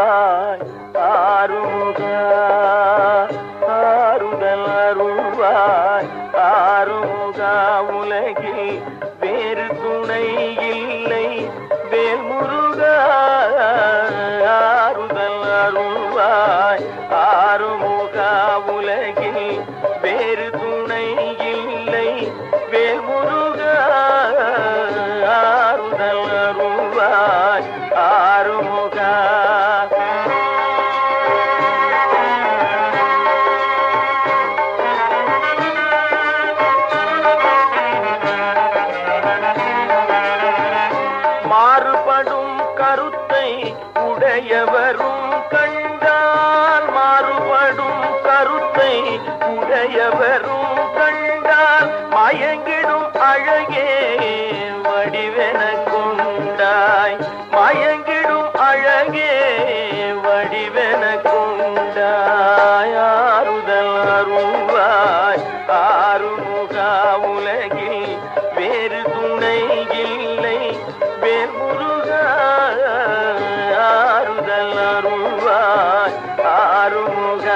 அருள்வாய் ஆறுமுகா, ஆறுதல் அருள்வாய் ஆறுமுகா. உலகில் வேறு துணை இல்லை வேல்முருகா, ஆறுதல் அருள்வாய் ஆறுமுகா. உலகில் வேறு துணை இல்லை வேல்முருகா, ஆறுதல் அருள்வாய் ஆறுமுகா. மாறுபடும் கருத்தை உடையவரும் கண்டால், மாறுபடும் கருத்தை உடையவரும் கண்டால், மயங்கிடும் அழகே வடிவென கொண்டாய், மயங்கிடும் அழகே வடிவென கொண்டாய். ஆறுதல் அருள்வாய் ஆறுமுகா. உலகில் வேறு துணை இல்லை வேல்முருகா, ஆறுதல் அருள்வாய் ஆறுமுகா.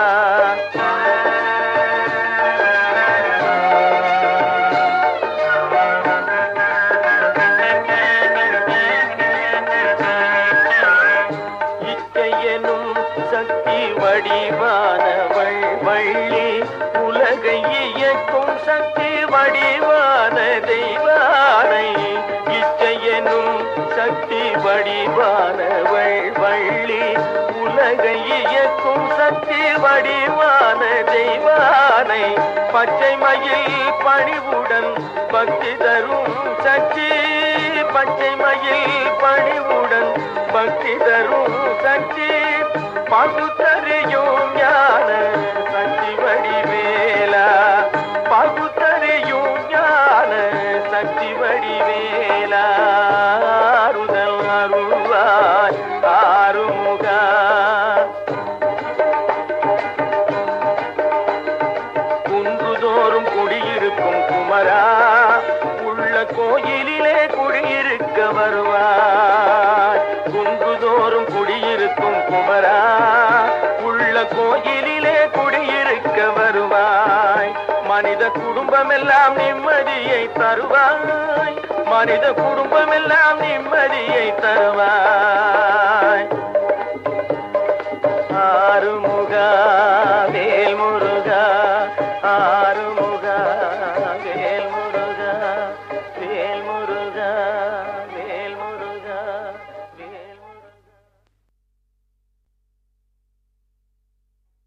இச்சையெனும் சக்தி வடிவானவள் வள்ளி, உலகை இயக்கும் சக்தி வடிவான தெய்வானை. இச்சையெனும் சக்தி வடிவானவள் வள்ளி, உலகை இயக்கும் சக்தி வடிவான தெய்வானை. பச்சை மயில் பணிவுடன் பக்தி தரும் சக்தி, பச்சை மயில் பணிவுடன் பக்தி தரும் சக்தி. பகுத்தறியும் ஞான சக்தி வடிவேலா, பகுத்தறியும் ஞான சக்தி வடிவேலா. ஆறுதல் அருள்வாய் ஆறுமுகா. குன்றுதோறும் குடியிருக்கும் குமரா, உள்ள கோயிலிலே குடியிருக்க வருவாய். குன்றுதோறும் குடியிருக்கும் குமரா, உள்ள கோயிலிலே குடியிருக்க வருவாய். மனித குடும்பமெல்லாம் நிம்மதியை தருவாய், மனித குடும்பமெல்லாம் நிம்மதியை தருவாய்.